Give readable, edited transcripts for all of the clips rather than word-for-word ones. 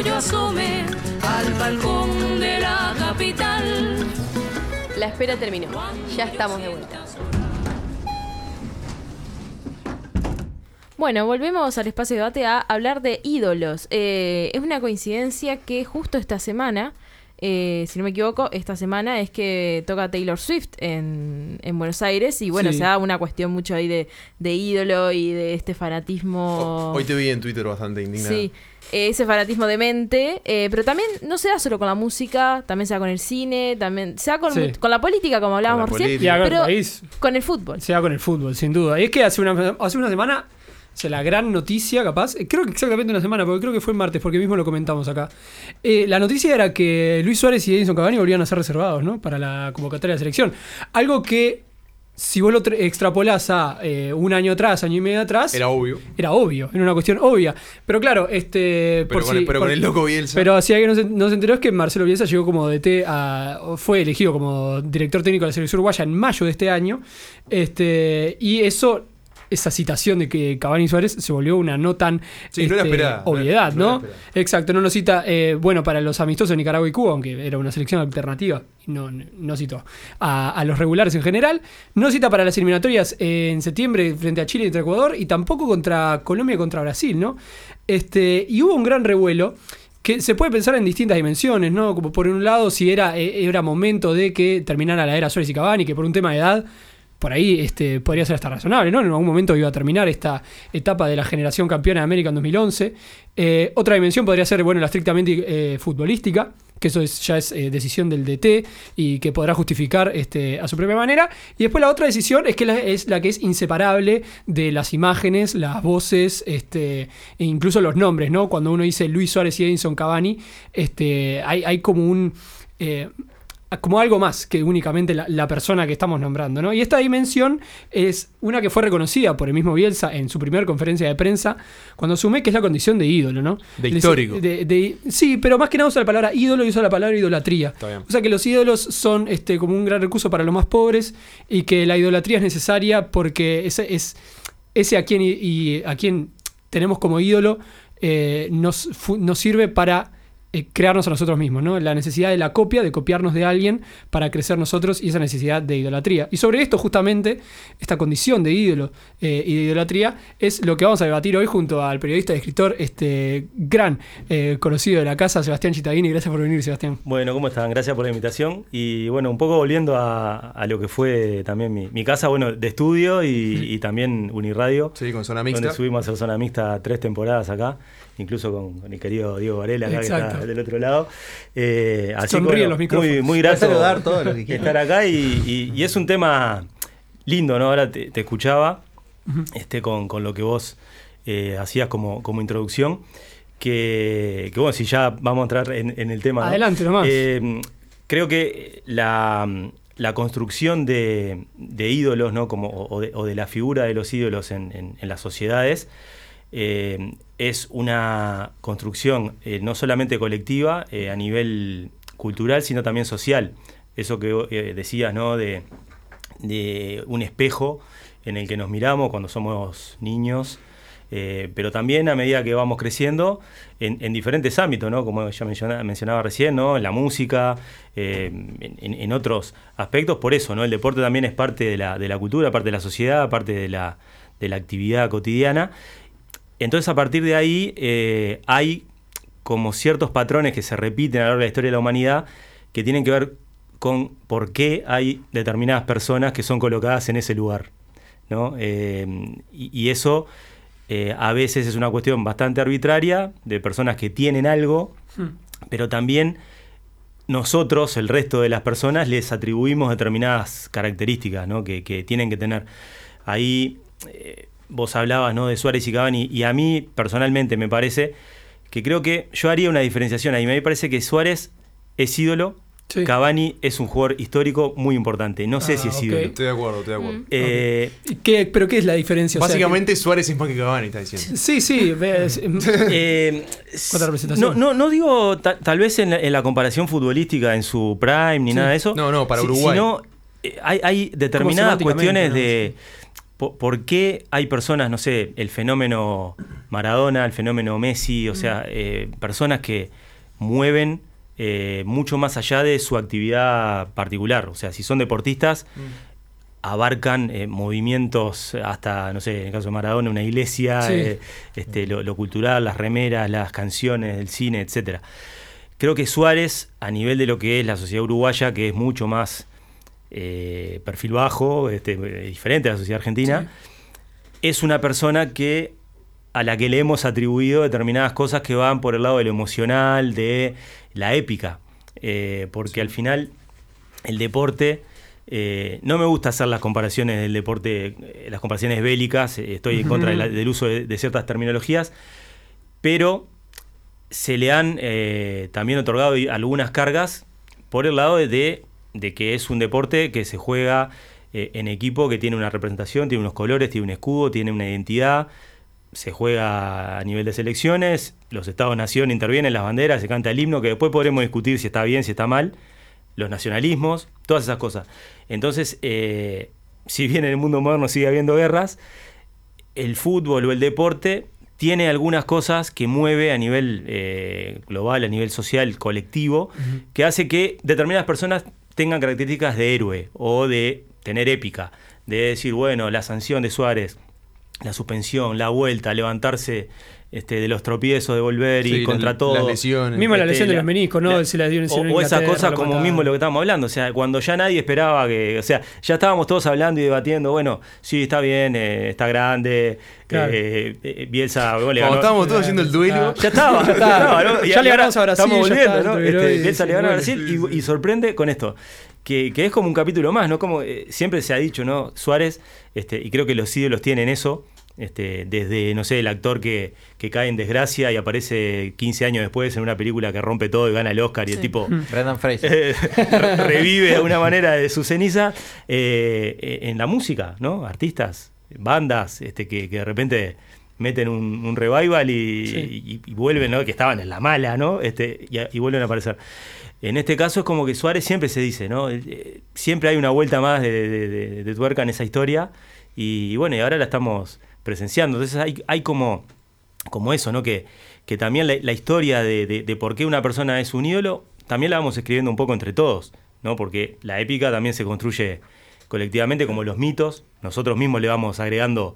yo asome al balcón de la capital. La espera terminó. Ya estamos de vuelta. Bueno, volvemos al espacio de debate a hablar de ídolos. Es una coincidencia que justo esta semana, si no me equivoco, esta semana es que toca Taylor Swift en Buenos Aires. Y bueno, Sí. se da una cuestión mucho ahí de ídolo y de este fanatismo. Hoy te vi en Twitter bastante indignada. Sí, ese fanatismo demente, pero también no se da solo con la música, también se da con el cine, también se da con la política, como hablábamos Con la recién, política. Y acá en el pero país con el fútbol. se da con el fútbol, sin duda. Y es que hace una semana, o sea, la gran noticia, capaz, creo que exactamente una semana, porque creo que fue el martes, porque mismo lo comentamos acá. La noticia era que Luis Suárez y Edinson Cavani volvían a ser reservados, ¿no? Para la convocatoria de la selección. Algo que, si vos lo extrapolás a un año atrás, año y medio atrás, Era obvio. era obvio, era una cuestión obvia. Pero claro, Con el loco Bielsa. Pero si alguien no se enteró es que Marcelo Bielsa llegó como DT fue elegido como director técnico de la selección uruguaya en mayo de este año. Y esa citación de que Cavani y Suárez se volvió una no tan Sí, no era esperada, obviedad, no era ¿no? esperada. Exacto, no lo cita, para los amistosos de Nicaragua y Cuba, aunque era una selección alternativa, no citó a los regulares en general, no cita para las eliminatorias en septiembre frente a Chile y contra Ecuador, y tampoco contra Colombia y contra Brasil, ¿no? Y hubo un gran revuelo que se puede pensar en distintas dimensiones, ¿no? Como por un lado, si era momento de que terminara la era Suárez y Cavani, que por un tema de edad por ahí podría ser hasta razonable, ¿no? En algún momento iba a terminar esta etapa de la generación campeona de América en 2011. Otra dimensión podría ser, la estrictamente futbolística, que eso ya es decisión del DT y que podrá justificar a su propia manera. Y después la otra decisión es que es la que es inseparable de las imágenes, las voces, e incluso los nombres, ¿no? Cuando uno dice Luis Suárez y Edinson Cavani, hay como como algo más que únicamente la persona que estamos nombrando, ¿no? Y esta dimensión es una que fue reconocida por el mismo Bielsa en su primera conferencia de prensa cuando asume, que es la condición de ídolo, ¿no? De histórico. Sí, pero más que nada usa la palabra ídolo y usa la palabra idolatría. Está bien. O sea que los ídolos son como un gran recurso para los más pobres y que la idolatría es necesaria porque ese a quien tenemos como ídolo nos sirve para crearnos a nosotros mismos, ¿no? La necesidad de la copia, de copiarnos de alguien para crecer nosotros, y esa necesidad de idolatría. Y sobre esto, justamente, esta condición de ídolo y de idolatría es lo que vamos a debatir hoy junto al periodista y escritor gran conocido de la casa, Sebastián Chittagini. Gracias por venir, Sebastián. Bueno, ¿cómo están? Gracias por la invitación. Y un poco volviendo a lo que fue también mi casa, de estudio y también Uniradio. Sí, con Zona Mixta. Donde subimos a hacer Zona Mixta 3 temporadas acá, incluso con el querido Diego Varela, acá, Exacto, que está del otro lado. Así sonríen los micrófonos. Muy grato saludar todo lo que quieran. estar acá y es un tema lindo, ¿no? Ahora te escuchaba con lo que vos hacías como introducción, que si ya vamos a entrar en el tema. Adelante, ¿no? nomás. Creo que la construcción de ídolos, ¿no? o de la figura de los ídolos en las sociedades es una construcción no solamente colectiva a nivel cultural, sino también social. Eso que decías, ¿no? de un espejo en el que nos miramos cuando somos niños, pero también a medida que vamos creciendo en diferentes ámbitos, ¿no? Como ya mencionaba recién, ¿no? En la música, en otros aspectos. Por eso, ¿no? El deporte también es parte de la cultura, parte de la sociedad, parte de la actividad cotidiana. Entonces, a partir de ahí hay como ciertos patrones que se repiten a lo largo de la historia de la humanidad, que tienen que ver con por qué hay determinadas personas que son colocadas en ese lugar, ¿no? Y eso a veces es una cuestión bastante arbitraria, de personas que tienen algo, pero también nosotros, el resto de las personas, les atribuimos determinadas características, ¿no? que tienen que tener. Ahí vos hablabas, ¿no? de Suárez y Cavani, y a mí personalmente me parece que creo que yo haría una diferenciación ahí. Me parece que Suárez es ídolo, sí. Cavani es un jugador histórico muy importante. No sé si es ídolo. Estoy de acuerdo. ¿Pero qué es la diferencia? Básicamente, Suárez es más que Cavani, está diciendo. Sí. No digo tal vez en la comparación futbolística en su prime ni nada de eso. No, para Uruguay. Sino hay determinadas cuestiones de... ¿por qué hay personas, no sé, el fenómeno Maradona, el fenómeno Messi, o sea, personas que mueven mucho más allá de su actividad particular? O sea, si son deportistas, abarcan movimientos hasta, no sé, en el caso de Maradona, una iglesia, lo cultural, las remeras, las canciones, el cine, etcétera. Creo que Suárez, a nivel de lo que es la sociedad uruguaya, que es mucho más perfil bajo, diferente a la sociedad argentina, es una persona a la que le hemos atribuido determinadas cosas que van por el lado de lo emocional, de la épica, porque al final el deporte, no me gusta hacer las comparaciones del deporte, las comparaciones bélicas, estoy en contra del uso de ciertas terminologías, pero se le han también otorgado algunas cargas por el lado de que es un deporte que se juega en equipo, que tiene una representación, tiene unos colores, tiene un escudo, tiene una identidad, se juega a nivel de selecciones, los Estados-nación intervienen, las banderas, se canta el himno, que después podremos discutir si está bien, si está mal, los nacionalismos, todas esas cosas. Entonces, si bien en el mundo moderno sigue habiendo guerras, el fútbol o el deporte tiene algunas cosas que mueve a nivel global, a nivel social, colectivo, que hace que determinadas personas tengan características de héroe o de tener épica, de decir, bueno, la sanción de Suárez, la suspensión, la vuelta, levantarse de los tropiezos, de volver y contra todo. Las lesiones. Mismo la lesión de los meniscos, ¿no? Se la dio o esas cosas como mismo lo que estábamos hablando. O sea, cuando ya nadie esperaba que... O sea, ya estábamos todos hablando y debatiendo, bueno, sí, está bien, está grande, claro. Bielsa... Cuando estábamos todos haciendo el duelo... Ya estaba, ¿no? Ya le ganamos a Brasil. Estamos volviendo, ¿no? Bielsa le ganó a Brasil y sorprende con esto. Que es como un capítulo más, ¿no? Como siempre se ha dicho, ¿no? Suárez, y creo que los ídolos tienen eso, desde, no sé, el actor que cae en desgracia y aparece 15 años después en una película que rompe todo y gana el Oscar y el tipo Brendan Fraser revive de alguna manera de su ceniza, en la música, ¿no? Artistas, bandas que de repente meten un revival y vuelven, ¿no? Que estaban en la mala, ¿no? Y vuelven a aparecer. En este caso es como que Suárez siempre se dice, ¿no? Siempre hay una vuelta más de tuerca en esa historia y bueno, y ahora la estamos presenciando. Entonces hay como eso, ¿no? Que también la historia de por qué una persona es un ídolo, también la vamos escribiendo un poco entre todos, ¿no? Porque la épica también se construye colectivamente, como los mitos. Nosotros mismos le vamos agregando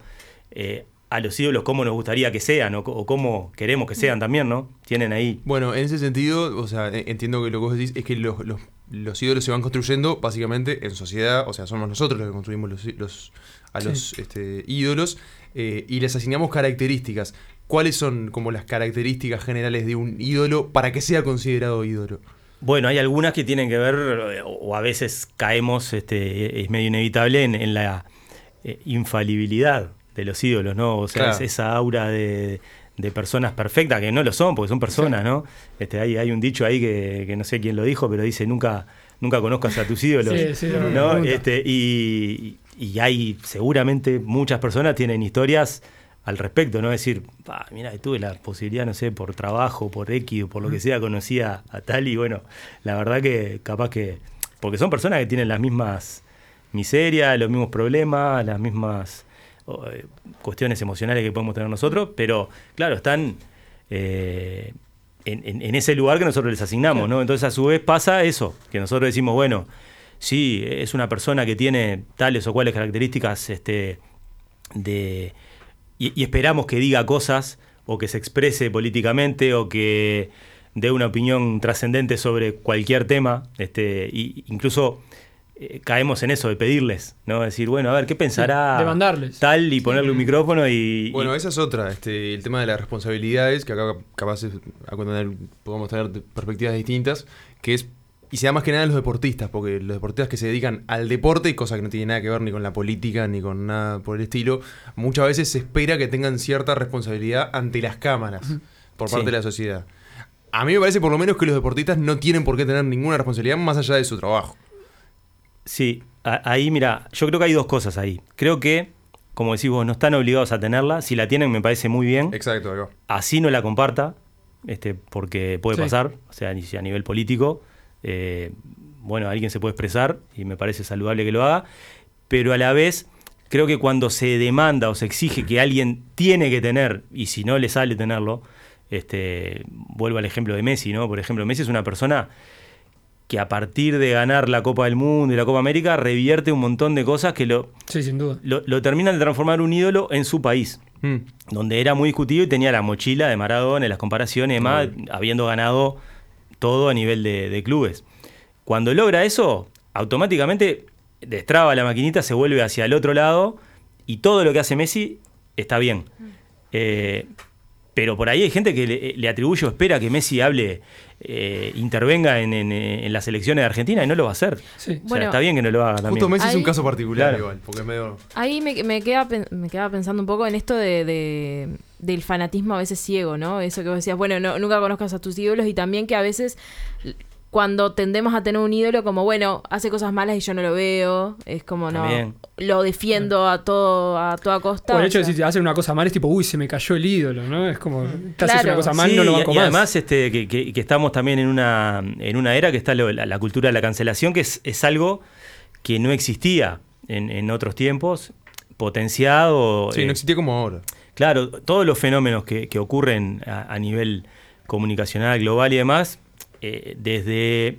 a los ídolos cómo nos gustaría que sean o cómo queremos que sean también, ¿no? Tienen ahí... Bueno, en ese sentido, o sea, entiendo que lo que vos decís es que los ídolos se van construyendo básicamente en sociedad, o sea, somos nosotros los que construimos los ídolos y les asignamos características. ¿Cuáles son como las características generales de un ídolo para que sea considerado ídolo? Bueno, hay algunas que tienen que ver, o a veces caemos, es medio inevitable, en la infalibilidad de los ídolos, ¿no? O sea, claro, esa aura de personas perfectas, que no lo son, porque son personas, ¿no? Hay un dicho ahí que no sé quién lo dijo, pero dice, nunca conozcas a tus ídolos, ¿no? Y hay seguramente muchas personas tienen historias al respecto, ¿no? Es decir, mira, tuve la posibilidad, no sé, por trabajo, por X o por lo que sea, conocía a tal y bueno, la verdad que capaz que... Porque son personas que tienen las mismas miserias, los mismos problemas, las mismas cuestiones emocionales que podemos tener nosotros, pero claro, están en ese lugar que nosotros les asignamos, ¿no? Entonces a su vez pasa eso, que nosotros decimos, bueno, sí, es una persona que tiene tales o cuales características y esperamos que diga cosas o que se exprese políticamente o que dé una opinión trascendente sobre cualquier tema, y incluso caemos en eso de pedirles, ¿no? Decir, bueno, a ver, ¿qué pensará demandarles tal? Y ponerle un micrófono y... Bueno, esa es otra, el tema de las responsabilidades, que acá capaz podemos tener perspectivas distintas, que es, y se da más que nada en los deportistas, porque los deportistas que se dedican al deporte, cosa que no tiene nada que ver ni con la política, ni con nada por el estilo, muchas veces se espera que tengan cierta responsabilidad ante las cámaras, por parte de la sociedad. A mí me parece por lo menos que los deportistas no tienen por qué tener ninguna responsabilidad más allá de su trabajo. Sí, ahí mira, yo creo que hay dos cosas ahí. Creo que, como decís vos, no están obligados a tenerla. Si la tienen me parece muy bien. Exacto, acá. Así no la comparta, porque puede pasar, o sea, a nivel político, bueno, alguien se puede expresar y me parece saludable que lo haga, pero a la vez creo que cuando se demanda o se exige que alguien tiene que tener, y si no le sale tenerlo, vuelvo al ejemplo de Messi, ¿no? Por ejemplo, Messi es una persona que a partir de ganar la Copa del Mundo y la Copa América revierte un montón de cosas que Sí, sin duda. lo terminan de transformar un ídolo en su país, donde era muy discutido y tenía la mochila de Maradona, las comparaciones y demás, habiendo ganado todo a nivel de clubes. Cuando logra eso, automáticamente destraba la maquinita, se vuelve hacia el otro lado y todo lo que hace Messi está bien. Pero por ahí hay gente que le atribuye o espera que Messi hable, intervenga en las elecciones de Argentina y no lo va a hacer. Sí. O sea, está bien que no lo haga también. Justo Messi es un Ahí- caso particular Claro. igual, porque es medio... Ahí me quedaba pensando un poco en esto del fanatismo a veces ciego, ¿no? Eso que vos decías, bueno, nunca conozcas a tus ídolos, y también que a veces cuando tendemos a tener un ídolo como, bueno, hace cosas malas y yo no lo veo, es como, También. no, lo defiendo a toda costa. Bueno, el o hecho de sea. si te hacen una cosa mal es tipo, uy, se me cayó el ídolo, ¿no? Es como, te haces Claro. una cosa mal, Sí, no lo y banco más. además que estamos también en una era que está la cultura de la cancelación, que es algo que no existía en otros tiempos, potenciado. Sí, no existía como ahora. Claro, todos los fenómenos que ocurren a nivel comunicacional, global y demás, desde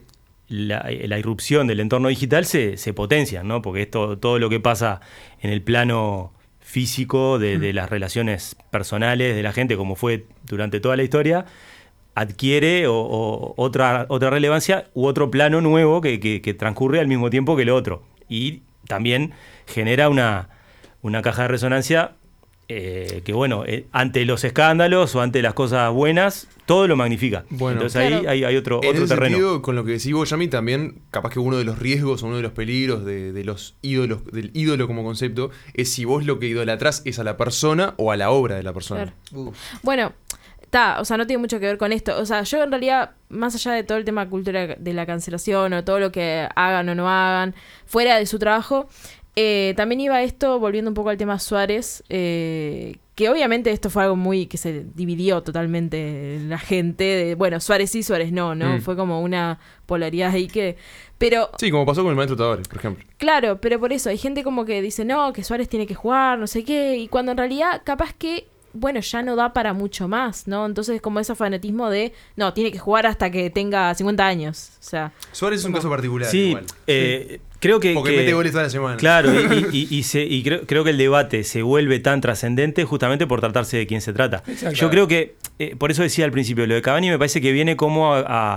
la irrupción del entorno digital se potencian, ¿no? Porque todo lo que pasa en el plano físico de las relaciones personales de la gente, como fue durante toda la historia, adquiere otra relevancia u otro plano nuevo que transcurre al mismo tiempo que lo otro. Y también genera una caja de resonancia que, bueno, ante los escándalos o ante las cosas buenas, todo lo magnifica. Bueno. Entonces Claro. ahí hay otro En ese terreno. sentido, con lo que decís vos, Yami, también capaz que uno de los riesgos o uno de los peligros de los ídolos, del ídolo como concepto, es si vos lo que idolatrás es a la persona o a la obra de la persona. Claro. Bueno, o sea, no tiene mucho que ver con esto. O sea, yo en realidad, más allá de todo el tema cultura de la cancelación o todo lo que hagan o no hagan, fuera de su trabajo, también iba esto, volviendo un poco al tema Suárez, que obviamente esto fue algo muy que se dividió totalmente la gente, de, bueno, Suárez sí, Suárez no, Fue como una polaridad ahí que... Pero Sí, como pasó con el Maestro Tavares, por ejemplo. claro, pero por eso hay gente como que dice, no, que Suárez tiene que jugar, no sé qué, y cuando en realidad capaz que, bueno, ya no da para mucho más, ¿no? Entonces como ese fanatismo de, no, tiene que jugar hasta que tenga 50 años, o sea... Suárez es un caso particular Sí, igual. creo que... Porque mete goles toda la semana. Claro, y creo que el debate se vuelve tan trascendente justamente por tratarse de quién se trata. Exacto. Yo creo que, por eso decía al principio, lo de Cavani me parece que viene como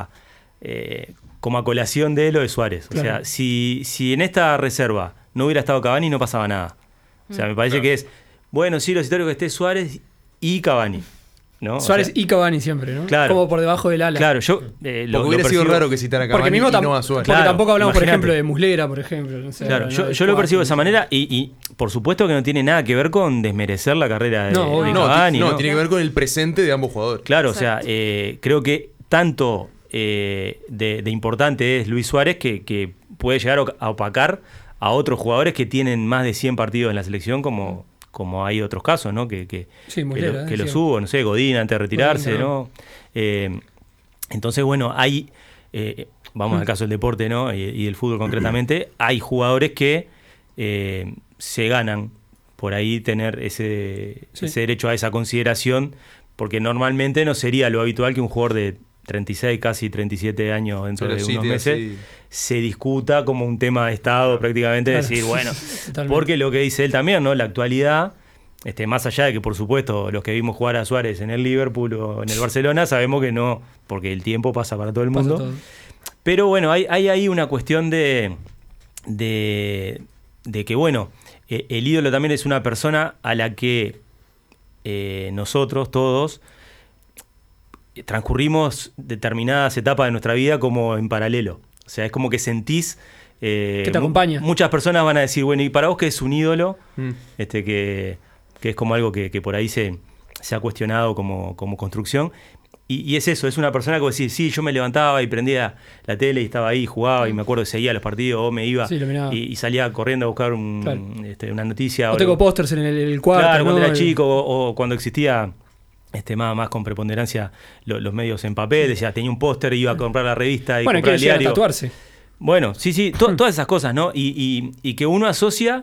como a colación de lo de Suárez. O Claro. sea, si en esta reserva no hubiera estado Cavani, no pasaba nada. O sea, me parece Claro. que es, bueno, sí, lo citario que esté Suárez y Cavani, ¿no? O Suárez sea, y Cavani siempre, ¿no? Como Como por debajo del ala. Claro, yo Porque hubiera sido raro que citara a Cavani Porque, mismo y no a Suárez. porque Claro, tampoco hablamos, por imagínate. ejemplo, de Muslera, por ejemplo. No sé, Claro, ¿no? yo lo percibo de esa manera y por supuesto que no tiene nada que ver con desmerecer la carrera de, No, de obvio. Cavani. No, tiene que ver con el presente de ambos jugadores. Claro, Exacto. o sea, creo que tanto de importante es Luis Suárez que puede llegar a opacar a otros jugadores que tienen más de 100 partidos en la selección, como hay otros casos, ¿no? Sí, Muslera, que los sí. hubo, no sé, Godín antes de retirarse, Godín, ¿no? Entonces, bueno, hay, vamos al caso del deporte, ¿no? Y del fútbol concretamente, hay jugadores que se ganan por ahí tener ese derecho a esa consideración, porque normalmente no sería lo habitual que un jugador de 36, casi 37 años dentro Pero de sí, unos te- meses sí. se discuta como un tema de Estado prácticamente, Claro. decir, bueno, Totalmente. porque lo que dice él también, ¿no? La actualidad, más allá de que por supuesto los que vimos jugar a Suárez en el Liverpool o en el Barcelona, sabemos que no, porque el tiempo pasa para todo el Pasa mundo. todo. Pero bueno, hay ahí una cuestión de que, bueno, el ídolo también es una persona a la que nosotros todos transcurrimos determinadas etapas de nuestra vida como en paralelo. O sea, es como que sentís... Que te acompaña. Muchas personas van a decir, bueno, ¿y para vos qué es un ídolo? Mm. Que es como algo que por ahí se ha cuestionado como construcción. Y es eso, es una persona que vos decís, sí, yo me levantaba y prendía la tele y estaba ahí, jugaba y me acuerdo que seguía los partidos o me iba Sí, lo miraba. y salía corriendo a buscar Claro. una noticia. O tengo algo. pósters en el cuarto. Claro, ¿no? cuando era chico o cuando existía más con preponderancia los medios en papel, decía, tenía un póster, iba a comprar la revista y Bueno, hay comprar que el llegar a diario. tatuarse. Bueno, sí, todas esas cosas, ¿no? Y que uno asocia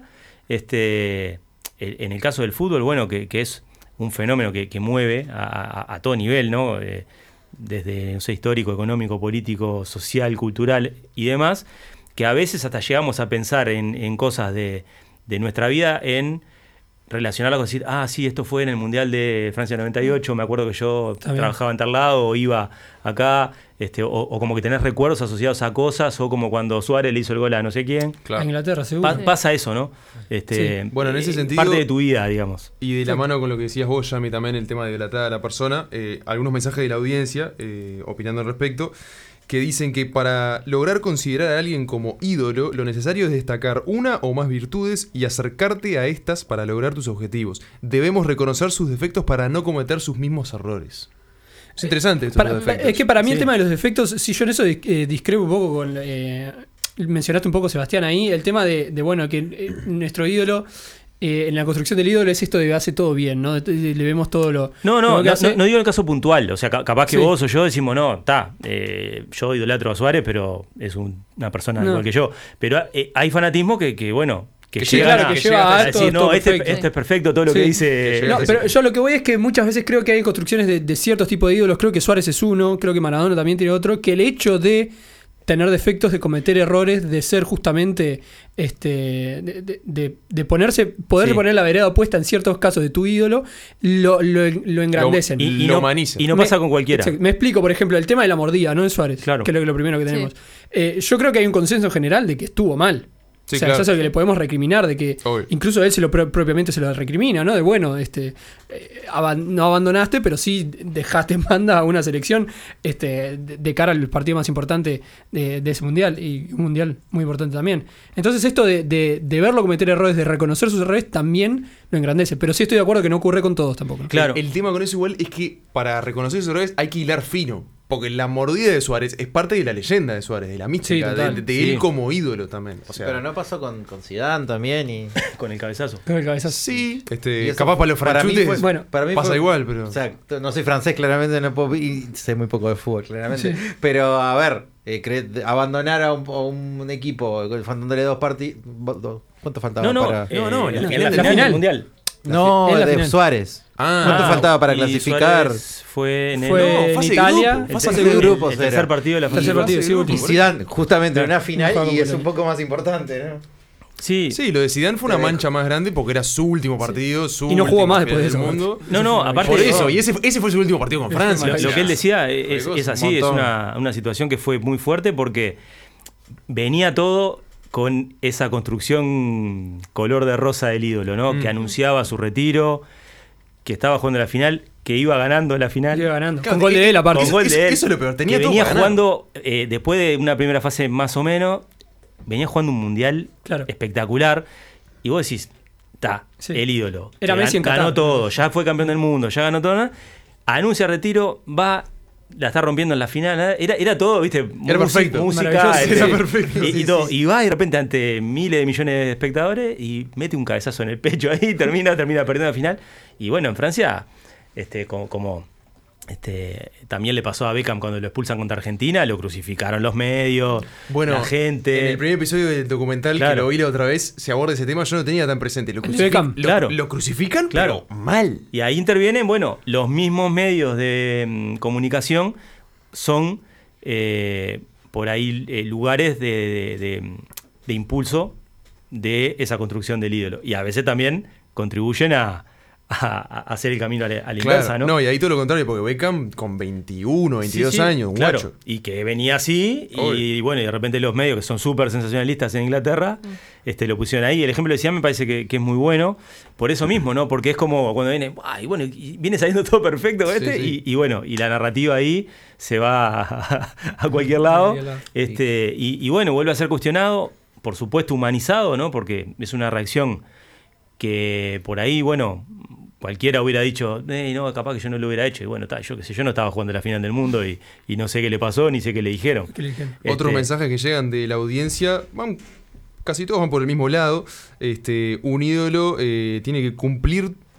En el caso del fútbol, bueno, que es un fenómeno que mueve a todo nivel, ¿no? Desde, no sé, histórico, económico, político, social, cultural y demás, que a veces hasta llegamos a pensar en cosas de nuestra vida, en relacionarla con decir, sí, esto fue en el Mundial de Francia 98, me acuerdo que yo trabajaba en tal lado, o iba acá, o como que tenés recuerdos asociados a cosas, o como cuando Suárez le hizo el gol a no sé quién. Claro. A Inglaterra, seguro. Pasa eso, ¿no? Bueno, en ese sentido, parte de tu vida, digamos. Y de la mano con lo que decías vos, Yami, también el tema de delatar a la persona, algunos mensajes de la audiencia opinando al respecto, que dicen que para lograr considerar a alguien como ídolo, lo necesario es destacar una o más virtudes y acercarte a estas para lograr tus objetivos. Debemos reconocer sus defectos para no cometer sus mismos errores. Es interesante esto de los defectos. Es que para mí el tema de los defectos, si yo en eso discrepo un poco con... mencionaste un poco, Sebastián, ahí, el tema de bueno, que nuestro ídolo... en la construcción del ídolo es esto de hace todo bien, ¿no? Le vemos todo lo... No digo en el caso puntual. O sea, capaz que vos o yo decimos, yo idolatro a Suárez, pero es una persona igual que yo. Pero hay fanatismo que bueno... Que llega lleva a decir, este es perfecto, todo lo que dice... Pero yo lo que voy es que muchas veces creo que hay construcciones de ciertos tipos de ídolos. Creo que Suárez es uno, creo que Maradona también tiene otro, que el hecho de tener defectos, de cometer errores, de ser justamente de ponerse, poder poner la vereda opuesta en ciertos casos de tu ídolo, lo engrandecen. Y no pasa con cualquiera. Me explico, por ejemplo, el tema de la mordida, ¿no? En Suárez, claro, que es lo primero que tenemos. Yo creo que hay un consenso general de que estuvo mal. Sí, o sea, claro. eso es lo que le podemos recriminar, de que incluso él propiamente se lo recrimina, ¿no? De bueno, no abandonaste, pero sí dejaste en banda a una selección de cara al partido más importante de ese mundial, y un mundial muy importante también. Entonces esto de verlo cometer errores, de reconocer sus errores, también lo engrandece. Pero sí estoy de acuerdo que no ocurre con todos tampoco, ¿no? Claro. El tema con eso igual es que para reconocer sus errores hay que hilar fino. Porque la mordida de Suárez es parte de la leyenda de Suárez, de la mística, de él como ídolo también. O sea, pero no pasó con Zidane también y... con el cabezazo. Con el cabezazo. Sí, eso, capaz para los franchutes para mí pasa fue, igual, pero... O sea, no soy francés, claramente, no puedo, y sé muy poco de fútbol, claramente. Sí. Pero, a ver, abandonar a un equipo faltándole 2 partidos... ¿Cuánto faltaba para...? La final del Mundial. No, de Suárez. ¿Cuánto faltaba para clasificar? Fue en Italia. Fase de grupos. El tercer partido de la fase de grupos. Y Zidane, justamente en una final, y es un poco más importante, ¿no? Sí, lo de Zidane fue una mancha más grande porque era su último partido, y no jugó más después de eso. Mundo. Aparte por eso, y ese fue su último partido con Francia. Lo que él decía es así, es una situación que fue muy fuerte porque venía todo con esa construcción color de rosa del ídolo, ¿no? Que anunciaba su retiro, que estaba jugando la final, que iba ganando la final. Iba ganando. Con gol de él, aparte. Con gol de él. Eso es lo peor. Tenía que todo venía para ganar. jugando, después de una primera fase más o menos, venía jugando un mundial espectacular. Y vos decís, el ídolo. Era Messi en Qatar. Ganó todo, ya fue campeón del mundo, ya ganó todo, ¿no? Anuncia retiro, la está rompiendo en la final. Era todo, ¿viste? Era perfecto. Música. Era perfecto. Y todo. Y va y de repente ante miles de millones de espectadores y mete un cabezazo en el pecho ahí, termina perdiendo la final. Y bueno, en Francia, también le pasó a Beckham cuando lo expulsan contra Argentina, lo crucificaron los medios, la gente. En el primer episodio del documental, que lo vi la otra vez, se aborda ese tema, yo no tenía tan presente. ¿Lo crucifican? Claro. Pero mal. Y ahí intervienen, los mismos medios de comunicación son por ahí lugares de impulso de esa construcción del ídolo. Y a veces también contribuyen a hacer el camino a la inversa, ¿no? No, y ahí todo lo contrario, porque Beckham con 21, 22 años, un guacho. Y que venía así, y bueno, y de repente los medios, que son súper sensacionalistas en Inglaterra, lo pusieron ahí. El ejemplo de Zidane me parece que es muy bueno, por eso mismo, ¿no? Porque es como cuando viene saliendo todo perfecto y bueno, y la narrativa ahí se va a cualquier lado. Y bueno, vuelve a ser cuestionado, por supuesto humanizado, ¿no? Porque es una reacción que por ahí, cualquiera hubiera dicho, no, capaz que yo no lo hubiera hecho. Y bueno, yo qué sé, yo no estaba jugando la final del mundo y no sé qué le pasó, ni sé qué le dijeron. Otros mensajes que llegan de la audiencia, casi todos van por el mismo lado. Un ídolo tiene que cumplir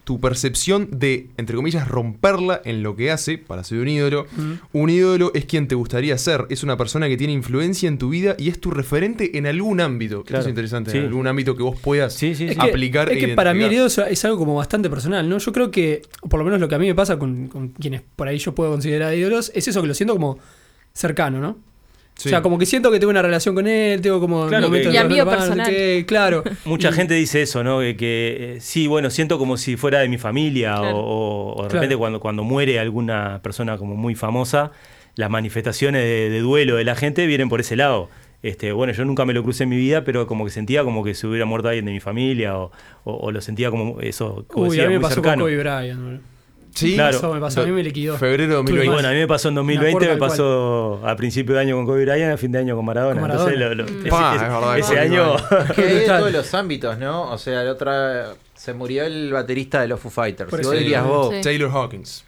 tu percepción de, entre comillas, romperla en lo que hace para ser un ídolo. Un ídolo es quien te gustaría ser, es una persona que tiene influencia en tu vida y es tu referente en algún ámbito. Claro. Eso es interesante, Sí. en algún ámbito que vos puedas Sí, sí, sí. aplicar. Es que para mí el ídolo es algo como bastante personal, ¿no? Yo creo que, o por lo menos lo que a mí me pasa con quienes por ahí yo puedo considerar ídolos, es eso, que lo siento como cercano, ¿no? Sí. O sea, como que siento que tengo una relación con él, tengo como Claro, momentos que- de Y amigo verlo mal, personal. claro. Mucha gente dice eso, ¿no? Que sí, bueno, siento como si fuera de mi familia Claro. o de repente cuando muere alguna persona como muy famosa, las manifestaciones de duelo de la gente vienen por ese lado. Bueno, yo nunca me lo crucé en mi vida, pero como que sentía como que se hubiera muerto alguien de mi familia o lo sentía como eso, como Uy, decía, a mí me muy pasó cercano. con Kobe Bryant, boludo. Sí, Claro. Me pasó, a mí me liquidó. Febrero de Tuve Y 2020. bueno, a mí me pasó en 2020, Me me, acuerdo pasó a principio de año con Kobe Bryant, a fin de año con Maradona. Con Maradona. Entonces, Pa, es verdad, ese Kobe año... Bryant. Que hay de Total. todos los ámbitos, ¿no? O sea, la otra se murió el baterista de los Foo Fighters. Por Si eso vos dirías digo. vos, Sí. Taylor Hawkins.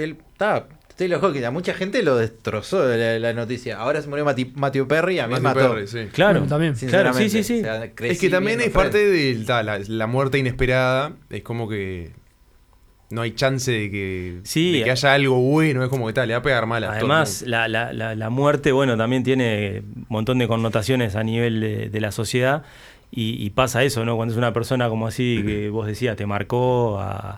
Taylor Hawkins, a mucha gente lo destrozó la noticia. Ahora se murió Matthew Perry, a mí me Matthew mató. Perry, sí. Claro, Bueno, también. claro, sí, sí, sí. O sea, crecí Es que también viendo es parte Friends. de la muerte inesperada. Es como que no hay chance de Sí, de que haya algo bueno. Es como que tal, le va a pegar mal a todo el Además, mundo. la muerte, bueno, también tiene un montón de connotaciones a nivel de la sociedad y pasa eso, ¿no? Cuando es una persona como así, que vos decías, te marcó,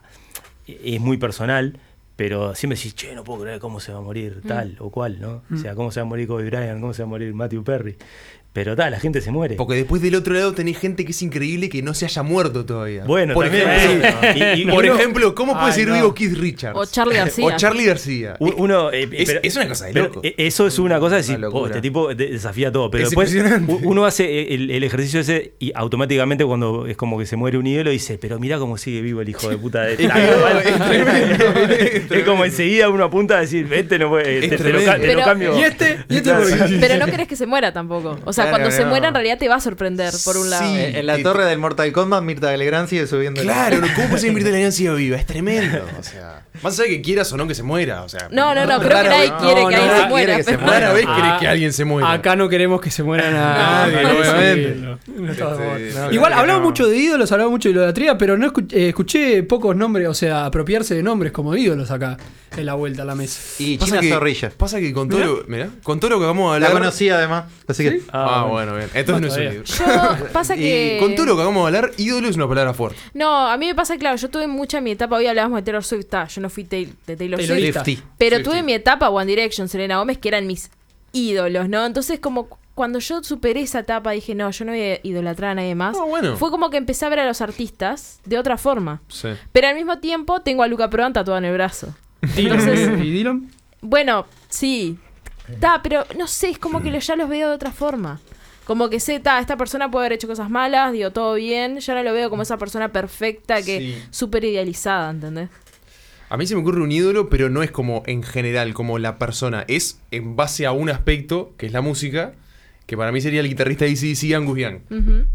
es muy personal, pero siempre decís, che, no puedo creer cómo se va a morir tal o cual, ¿no? O sea, cómo se va a morir Kobe Bryant, cómo se va a morir Matthew Perry. Pero tal, la gente se muere. Porque después del otro lado tenés gente que es increíble que no se haya muerto todavía. Bueno, por también, ejemplo, por uno- ejemplo, ¿cómo puede Ay, seguir no. vivo Keith Richards? O Charlie García. O Charlie García. Uno, Es una cosa de pero loco. eso es una cosa de decir, Una locura. este tipo desafía todo. Pero Es después impresionante. uno hace el ejercicio ese y automáticamente cuando es como que se muere un ídolo dice, pero mira cómo sigue vivo el hijo de puta de Es tremendo, Es como enseguida uno apunta a decir, este no puede, Es te lo tremendo. te lo Pero- cambio. ¿Y este? Claro. Pero no querés que se muera tampoco. O sea, Claro, cuando se no. muera en realidad te va a sorprender, por un lado. Sí. En la torre del Mortal Kombat, Mirta Legrand sigue subiendo. Claro, ¿cómo puede ser invertir la alianza viva? Es tremendo. O sea, más allá de que quieras o no que se muera. O sea, No, creo que rara nadie vez- quiere no, que no, alguien nadie se muera. quiere que se pero- muera. Rara vez Ah, querés que alguien se muera. Acá no queremos que se muera nadie. no, obviamente. Sí, no estamos de acuerdo. No, Igual claro que hablamos no. mucho de ídolos, hablamos mucho de idolatría, pero no escuché pocos nombres, o sea, apropiarse de nombres como ídolos acá en la vuelta a la mesa. Y Pasa China que, Zorrilla. pasa que con todo, con todo lo que vamos a La hablar. conocí además. Así que. Bueno, bien. Entonces no es un todavía. ídolo. Yo, pasa que... Con todo lo que vamos a hablar, ídolo es una palabra fuerte. No, a mí me pasa, claro, yo tuve mucha mi etapa, hoy hablábamos de Taylor Swift, yo no fui de Taylor Swift, Taylorista. pero Sí, tuve sí. mi etapa One Direction, Selena Gómez, que eran mis ídolos, ¿no? Entonces como cuando yo superé esa etapa dije, no, yo no voy a idolatrar a nadie más. Bueno. Fue como que empecé a ver a los artistas de otra forma. Sí. Pero al mismo tiempo tengo a Luca Prodan tatuado en el brazo. Entonces, ¿Y Dylan? bueno, sí. Pero no sé, es como que ya los veo de otra forma. Como que sé, esta persona puede haber hecho cosas malas, digo, todo bien. Ya no lo veo como esa persona perfecta que Sí. súper idealizada, ¿entendés? A mí se me ocurre un ídolo, pero no es como en general, como la persona. Es en base a un aspecto, que es la música, que para mí sería el guitarrista de AC/DC, Angus Young. Ujú.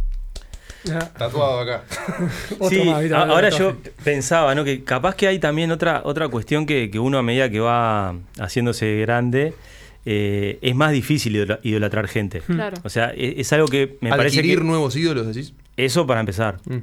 Tatuado acá. Otro Sí, más, ¿viste? ahora Otro yo tatuaje. pensaba, ¿no? Que capaz que hay también otra cuestión que uno a medida que va haciéndose grande, es más difícil idolatrar gente. Claro. O sea, es algo que me parece Adquirir que... nuevos ídolos, decís. Eso para empezar. Mm.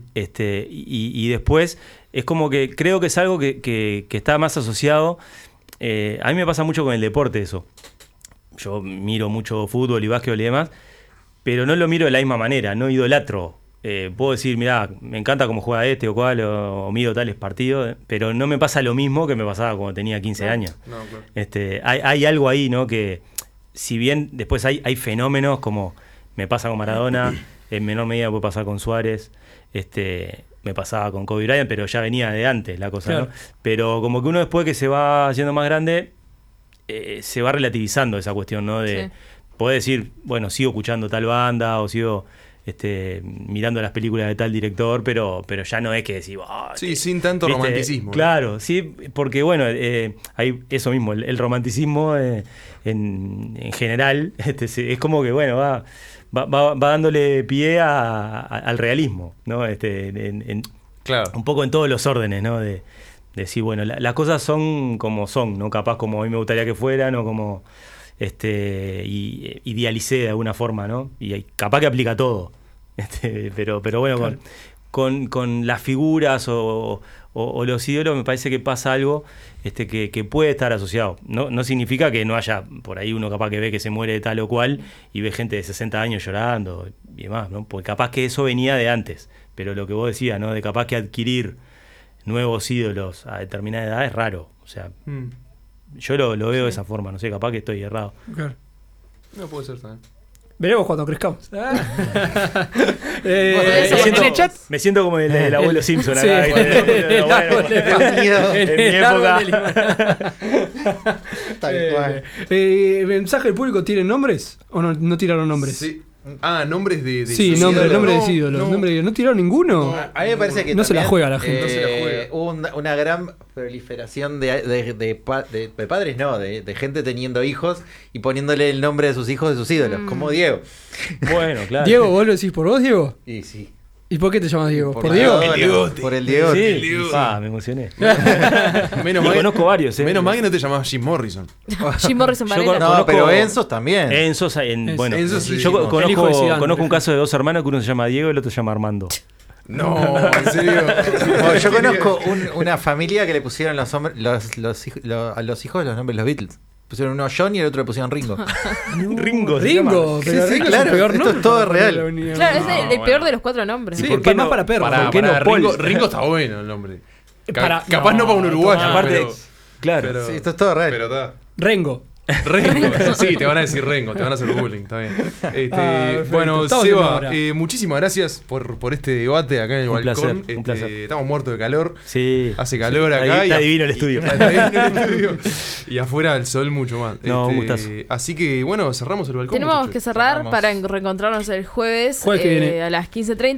Y después es como que creo que es algo que está más asociado. A mí me pasa mucho con el deporte eso. Yo miro mucho fútbol y básquetbol y demás, pero no lo miro de la misma manera, no idolatro. Puedo decir, mirá, me encanta cómo juega este o cual, o miro tales partidos, pero no me pasa lo mismo que me pasaba cuando tenía 15 años. No, claro. Hay algo ahí, ¿no? Que si bien después hay fenómenos como me pasa con Maradona, en menor medida puede pasar con Suárez, me pasaba con Kobe Bryant, pero ya venía de antes la cosa, Claro. ¿no? Pero como que uno después que se va haciendo más grande, se va relativizando esa cuestión, ¿no? De Sí. poder decir, bueno, sigo escuchando tal banda o sigo mirando las películas de tal director, pero ya no es que decir, Sí, sin tanto ¿viste? romanticismo. ¿no? Claro, sí, porque bueno, hay eso mismo, el romanticismo en general, es como que bueno, va dándole pie al realismo, ¿no? Claro. Un poco en todos los órdenes, ¿no? De decir, bueno, las cosas son como son, ¿no? Capaz como a mí me gustaría que fueran, o como idealicé de alguna forma, ¿no? Y capaz que aplica todo. Pero bueno, Claro. con las figuras o los ídolos me parece que pasa algo que puede estar asociado. No significa que no haya por ahí uno capaz que ve que se muere de tal o cual y ve gente de 60 años llorando y demás, ¿no? Porque capaz que eso venía de antes, pero lo que vos decías, ¿no? De capaz que adquirir nuevos ídolos a determinada edad es raro. O sea, yo lo veo de esa forma, no sé, capaz que estoy errado. Claro. No puede ser también. Veremos cuando crezcamos. Me siento como el abuelo Simpson Sí, acá. En mi época. ¿Mensaje del público tienen nombres? ¿O no tiraron nombres? Sí. Nombres de Sí, sus nombres ídolos. de ídolos. ¿No tiraron ninguno? A mí me parece que No se la también, juega la gente. No se la juega. Hubo una gran proliferación de padres, no, de gente teniendo hijos y poniéndole el nombre de sus hijos de sus ídolos, como Diego. Bueno, claro. Diego, ¿vos lo decís por vos, Diego? Y sí. ¿Y por qué te llamas Diego? ¿Por Diego? Diego? Por el Diego. Sí, me emocioné. Menos Y mal, conozco varios, menos mal que no te llamabas Jim Morrison. Jim Morrison Varela. conozco- No, pero Enzo también. Enzo, bueno, Enzo sí. yo El hijo de Zidane, conozco un por caso de dos hermanos que uno se llama Diego y el otro se llama Armando. No, en serio. Yo conozco una familia que le pusieron a los hijos los nombres de los Beatles. Pusieron uno John y el otro le pusieron Ringo. Ringo. Ringo, pero Sí, Ringo claro, es el peor esto nombre es todo para real. la unidad. Claro, es el peor de los 4 nombres. Sí, ¿por qué más no? para perros. ¿Por qué no Ringo, Paul? Ringo está bueno el nombre. No, Capaz no para un uruguayo, aparte, claro. pero, Sí, esto es todo real. pero está. Rengo. Rengo. Sí, te van a decir Rengo, te van a hacer bullying, está bien. Perfecto. Bueno, Estamos en Seba, hora. muchísimas gracias por este debate acá en el Un balcón. placer, un placer. Estamos muertos de calor. Sí. Hace calor acá. Está divino el estudio. Está divino el estudio. Y afuera el sol mucho más. No, un gustazo. Así que bueno, cerramos el balcón. Tenemos muchachos. que cerrar Cerramos. para reencontrarnos el jueves, Jueves que viene. a las 15:30.